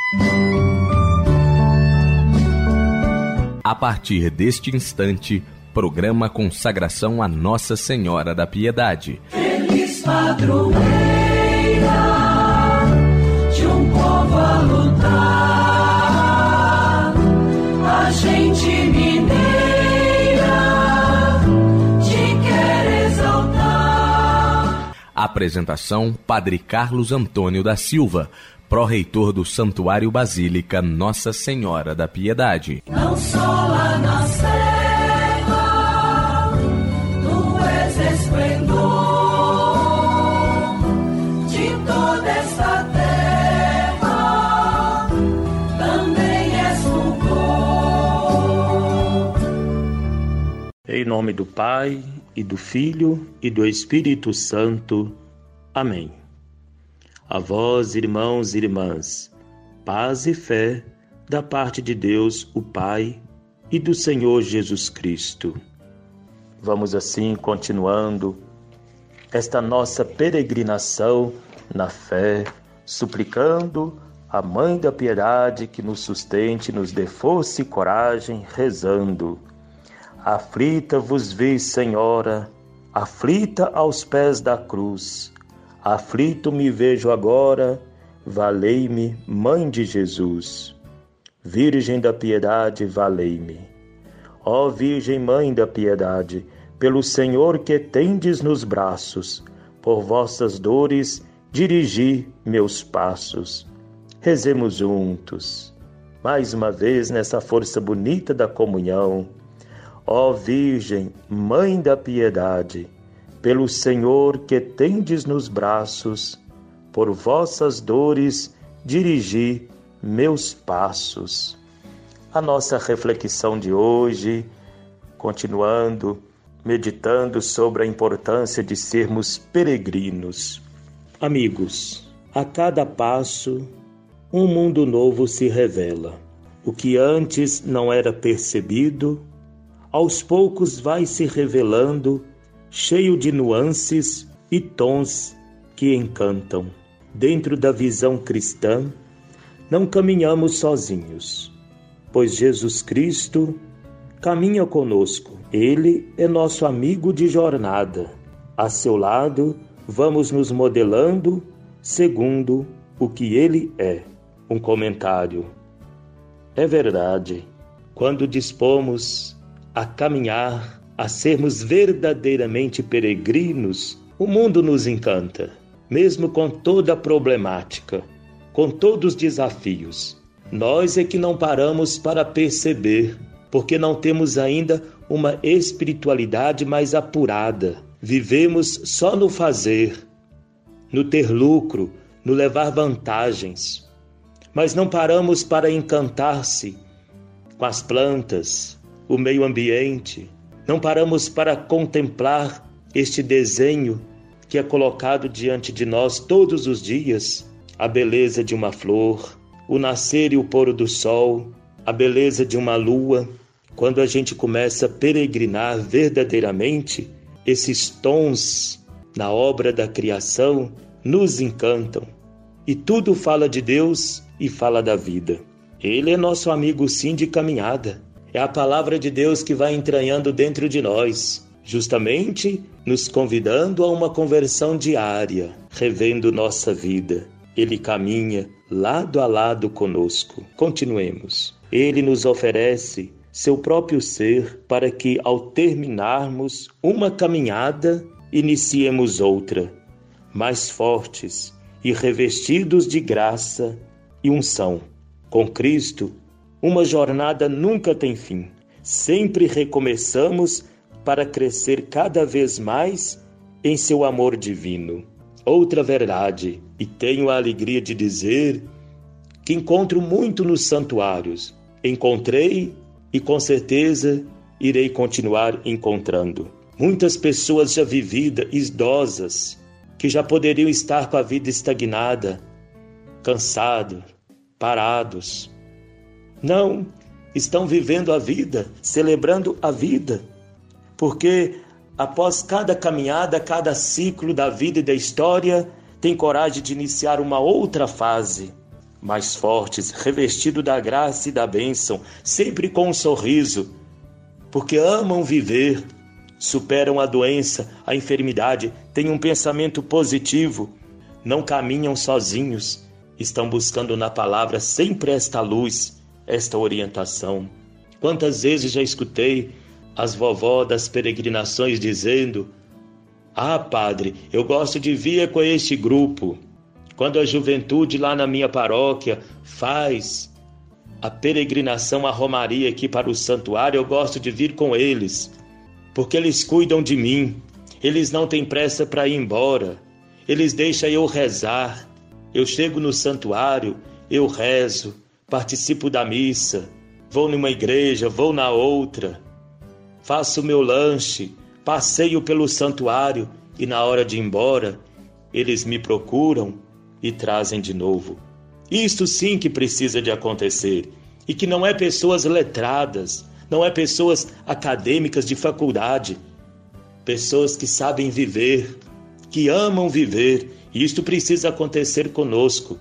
A partir deste instante, programa Consagração a Nossa Senhora da Piedade. Feliz padroeira de um povo a lutar, a gente mineira te quer exaltar. Apresentação: Padre Carlos Antônio da Silva, pró-reitor do Santuário Basílica Nossa Senhora da Piedade. Não só lá na serra, tu és esplendor de toda esta terra, também és fulgor. Em nome do Pai, e do Filho, e do Espírito Santo. Amém. A vós, irmãos e irmãs, paz e fé da parte de Deus, o Pai, e do Senhor Jesus Cristo. Vamos assim continuando esta nossa peregrinação na fé, suplicando a Mãe da Piedade que nos sustente, nos dê força e coragem, rezando. Aflita vos vi, Senhora, aflita aos pés da cruz. Aflito me vejo agora, valei-me, Mãe de Jesus. Virgem da Piedade, valei-me. Ó Virgem Mãe da Piedade, pelo Senhor que tendes nos braços, por vossas dores dirigi meus passos. Rezemos juntos, mais uma vez nessa força bonita da comunhão. Ó Virgem, Mãe da Piedade, pelo Senhor que tendes nos braços, por vossas dores dirigi meus passos. A nossa reflexão de hoje, continuando, meditando sobre a importância de sermos peregrinos. Amigos, a cada passo, um mundo novo se revela. O que antes não era percebido, aos poucos vai se revelando, cheio de nuances e tons que encantam. Dentro da visão cristã, não caminhamos sozinhos, pois Jesus Cristo caminha conosco. Ele é nosso amigo de jornada. A seu lado, vamos nos modelando segundo o que Ele é. Um comentário. É verdade, quando dispomos a caminhar, a sermos verdadeiramente peregrinos, o mundo nos encanta, mesmo com toda a problemática, com todos os desafios. Nós é que não paramos para perceber, porque não temos ainda uma espiritualidade mais apurada. Vivemos só no fazer, no ter lucro, no levar vantagens. Mas não paramos para encantar-se com as plantas, o meio ambiente. Não paramos para contemplar este desenho que é colocado diante de nós todos os dias. A beleza de uma flor, o nascer e o pôr do sol, a beleza de uma lua. Quando a gente começa a peregrinar verdadeiramente, esses tons na obra da criação nos encantam. E tudo fala de Deus e fala da vida. Ele é nosso amigo sim de caminhada. É a palavra de Deus que vai entranhando dentro de nós, justamente nos convidando a uma conversão diária, revendo nossa vida. Ele caminha lado a lado conosco. Continuemos. Ele nos oferece seu próprio ser para que, ao terminarmos uma caminhada, iniciemos outra, mais fortes e revestidos de graça e unção. Com Cristo, uma jornada nunca tem fim. Sempre recomeçamos para crescer cada vez mais em seu amor divino. Outra verdade, e tenho a alegria de dizer que encontro muito nos santuários. Encontrei e com certeza irei continuar encontrando. Muitas pessoas já vividas, idosas, que já poderiam estar com a vida estagnada, cansados, parados. Não, estão vivendo a vida, celebrando a vida, porque após cada caminhada, cada ciclo da vida e da história, tem coragem de iniciar uma outra fase, mais fortes, revestidos da graça e da bênção, sempre com um sorriso, porque amam viver, superam a doença, a enfermidade, têm um pensamento positivo, não caminham sozinhos, estão buscando na palavra sempre esta luz, esta orientação. Quantas vezes já escutei as vovó das peregrinações dizendo: "Ah, padre, eu gosto de vir com este grupo. Quando a juventude lá na minha paróquia faz a peregrinação, a romaria aqui para o santuário, eu gosto de vir com eles, porque eles cuidam de mim, eles não têm pressa para ir embora, eles deixam eu rezar. Eu chego no santuário, eu rezo, participo da missa, vou numa igreja, vou na outra, faço meu lanche, passeio pelo santuário e na hora de ir embora, eles me procuram e trazem de novo." Isto sim que precisa de acontecer, e que não é pessoas letradas, não é pessoas acadêmicas de faculdade, pessoas que sabem viver, que amam viver, e isto precisa acontecer conosco.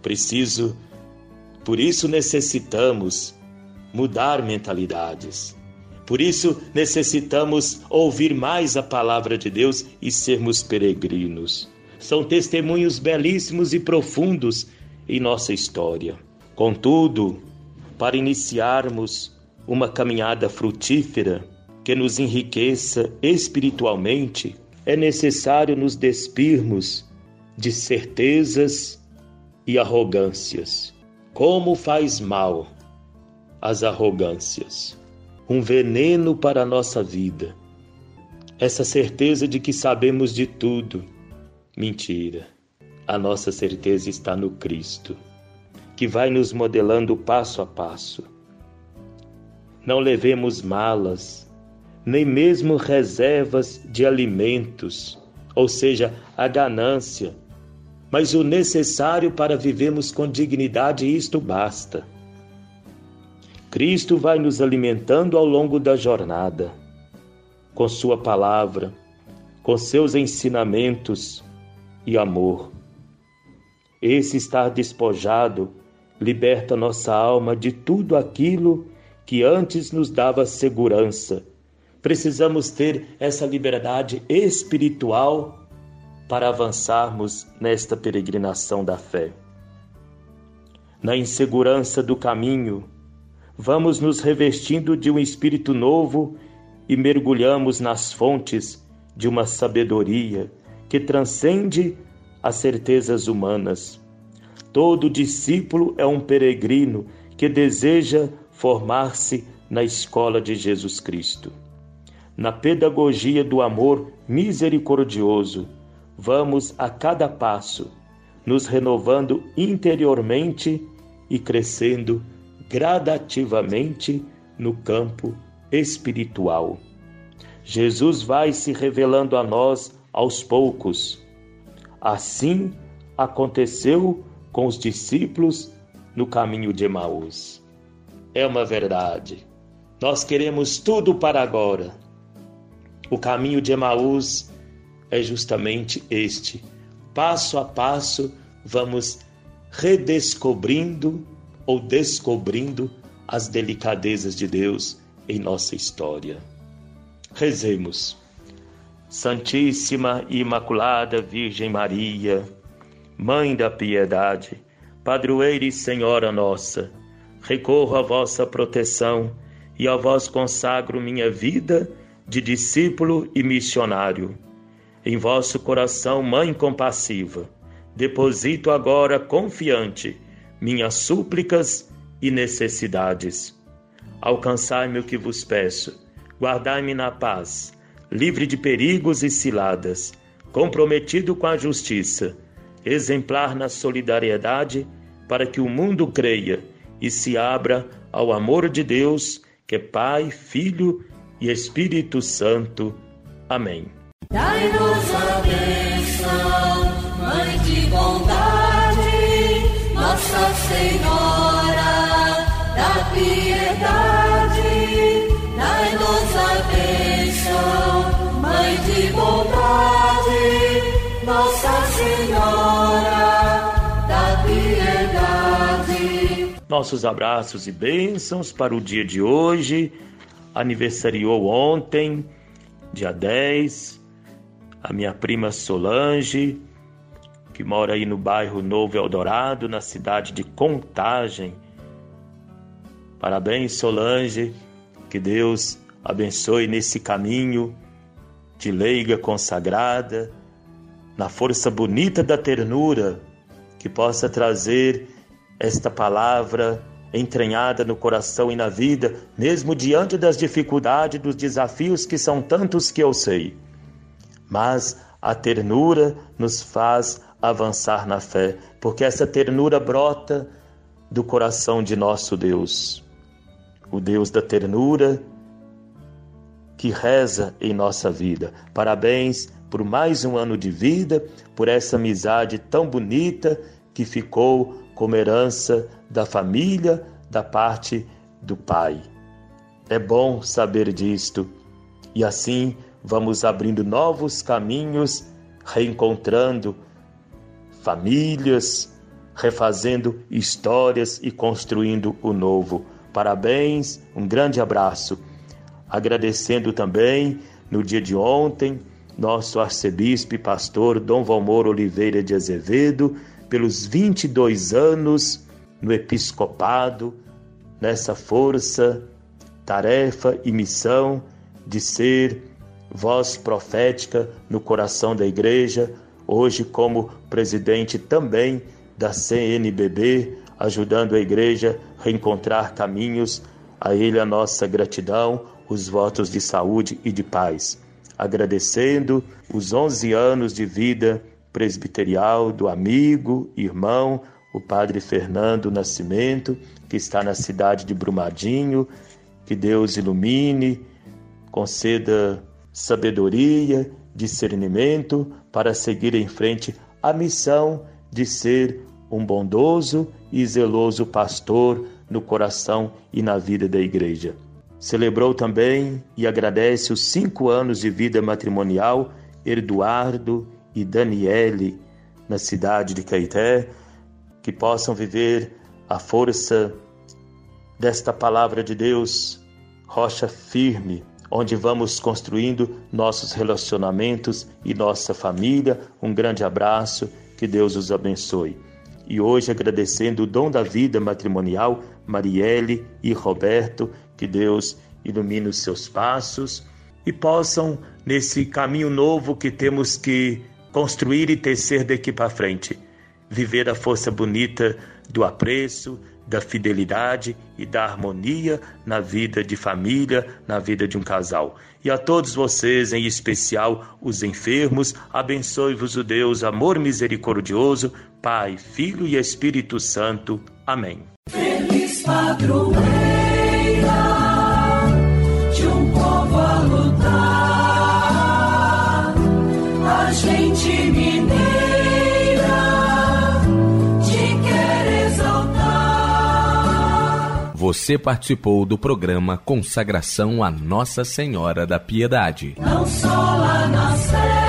Por isso necessitamos mudar mentalidades. Por isso necessitamos ouvir mais a palavra de Deus e sermos peregrinos. São testemunhos belíssimos e profundos em nossa história. Contudo, para iniciarmos uma caminhada frutífera que nos enriqueça espiritualmente, é necessário nos despirmos de certezas e arrogâncias. Como faz mal as arrogâncias! Um veneno para a nossa vida. Essa certeza de que sabemos de tudo. Mentira. A nossa certeza está no Cristo, que vai nos modelando passo a passo. Não levemos malas, nem mesmo reservas de alimentos, ou seja, a ganância, mas o necessário para vivermos com dignidade, e isto basta. Cristo vai nos alimentando ao longo da jornada, com sua palavra, com seus ensinamentos e amor. Esse estar despojado liberta nossa alma de tudo aquilo que antes nos dava segurança. Precisamos ter essa liberdade espiritual para avançarmos nesta peregrinação da fé. Na insegurança do caminho, vamos nos revestindo de um espírito novo e mergulhamos nas fontes de uma sabedoria que transcende as certezas humanas. Todo discípulo é um peregrino que deseja formar-se na escola de Jesus Cristo. Na pedagogia do amor misericordioso, vamos a cada passo, nos renovando interiormente e crescendo gradativamente no campo espiritual. Jesus vai se revelando a nós aos poucos. Assim aconteceu com os discípulos no caminho de Emaús. É uma verdade. Nós queremos tudo para agora. O caminho de Emaús é justamente este. Passo a passo, vamos redescobrindo ou descobrindo as delicadezas de Deus em nossa história. Rezemos. Santíssima e Imaculada Virgem Maria, Mãe da Piedade, Padroeira e Senhora nossa, recorro à vossa proteção e a vós consagro minha vida de discípulo e missionário. Em vosso coração, Mãe compassiva, deposito agora confiante minhas súplicas e necessidades. Alcançai-me o que vos peço, guardai-me na paz, livre de perigos e ciladas, comprometido com a justiça, exemplar na solidariedade, para que o mundo creia e se abra ao amor de Deus, que é Pai, Filho e Espírito Santo. Amém. Dai-nos a bênção, Mãe de bondade, Nossa Senhora da piedade. Dai-nos a bênção, Mãe de bondade, Nossa Senhora da piedade. nossos abraços e bênçãos para o dia de hoje. Aniversariou ontem, dia 10, a minha prima Solange, que mora aí no bairro Novo Eldorado, na cidade de Contagem. Parabéns, Solange, que Deus abençoe nesse caminho de leiga consagrada, na força bonita da ternura, que possa trazer esta palavra entranhada no coração e na vida, mesmo diante das dificuldades, dos desafios que são tantos que eu sei. Mas a ternura nos faz avançar na fé, porque essa ternura brota do coração de nosso Deus. O Deus da ternura que reza em nossa vida. Parabéns por mais um ano de vida, por essa amizade tão bonita que ficou como herança da família, da parte do Pai. É bom saber disto, e assim vamos abrindo novos caminhos, reencontrando famílias, refazendo histórias e construindo o novo. Parabéns, um grande abraço. Agradecendo também, no dia de ontem, nosso arcebispo e pastor Dom Valmor Oliveira de Azevedo, pelos 22 anos no episcopado, nessa força, tarefa e missão de ser voz profética no coração da igreja, hoje como presidente também da CNBB, ajudando a igreja a reencontrar caminhos. A ele a nossa gratidão, os votos de saúde e de paz. Agradecendo os 11 anos de vida presbiterial do amigo, irmão, o padre Fernando Nascimento, que está na cidade de Brumadinho. Que Deus ilumine, conceda sabedoria, discernimento para seguir em frente a missão de ser um bondoso e zeloso pastor no coração e na vida da igreja. Celebrou também e agradece os 5 anos de vida matrimonial Eduardo e Daniele, na cidade de Caeté, que possam viver a força desta palavra de Deus, rocha firme, onde vamos construindo nossos relacionamentos e nossa família. Um grande abraço, que Deus os abençoe. E hoje agradecendo o dom da vida matrimonial, Marielle e Roberto, que Deus ilumine os seus passos e possam, nesse caminho novo que temos que construir e tecer daqui para frente, viver a força bonita do apreço, da fidelidade e da harmonia na vida de família, na vida de um casal. E a todos vocês, em especial os enfermos, abençoe-vos o Deus, amor misericordioso, Pai, Filho e Espírito Santo. Amém. Feliz padroeira de um povo a lutar, a gente mineira te quer exaltar. Você participou do programa Consagração a Nossa Senhora da Piedade. Não só lá na Sé